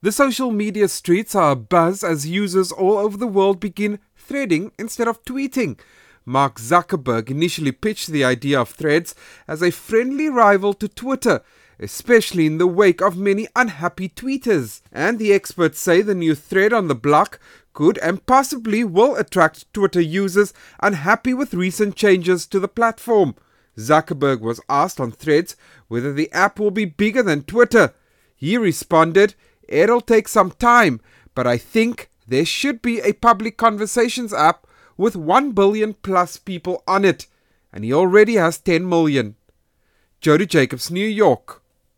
The social media streets are abuzz as users all over the world begin threading instead of tweeting. Mark Zuckerberg initially pitched the idea of Threads as a friendly rival to Twitter, especially in the wake of many unhappy tweeters. And the experts say the new thread on the block could and possibly will attract Twitter users unhappy with recent changes to the platform. Zuckerberg was asked on Threads whether the app will be bigger than Twitter. He responded, "It'll take some time, but I think there should be a public conversations app with 1 billion plus people on it." And he already has 10 million. Jody Jacobs, New York.